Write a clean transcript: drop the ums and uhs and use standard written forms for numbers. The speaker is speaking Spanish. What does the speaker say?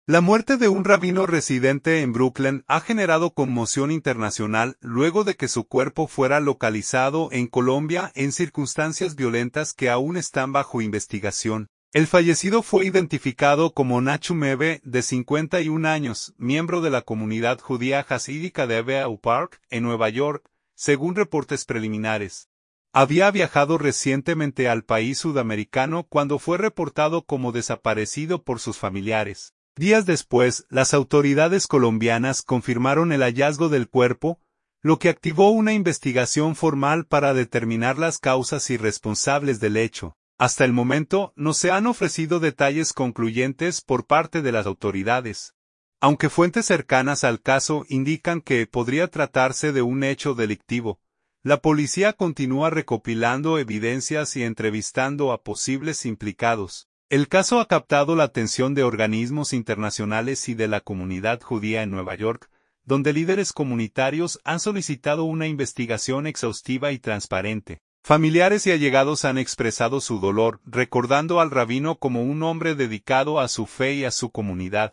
La muerte de un rabino residente en Brooklyn ha generado conmoción internacional luego de que su cuerpo fuera localizado en Colombia en circunstancias violentas que aún están bajo investigación. El fallecido fue identificado como Nachum Ebe, de 51 años, miembro de la comunidad judía hasídica de Eau Park, en Nueva York, según reportes preliminares. Había viajado recientemente al país sudamericano cuando fue reportado como desaparecido por sus familiares. Días después, las autoridades colombianas confirmaron el hallazgo del cuerpo, lo que activó una investigación formal para determinar las causas y responsables del hecho. Hasta el momento, no se han ofrecido detalles concluyentes por parte de las autoridades. Aunque fuentes cercanas al caso indican que podría tratarse de un hecho delictivo, la policía continúa recopilando evidencias y entrevistando a posibles implicados. El caso ha captado la atención de organismos internacionales y de la comunidad judía en Nueva York, donde líderes comunitarios han solicitado una investigación exhaustiva y transparente. Familiares y allegados han expresado su dolor, recordando al rabino como un hombre dedicado a su fe y a su comunidad.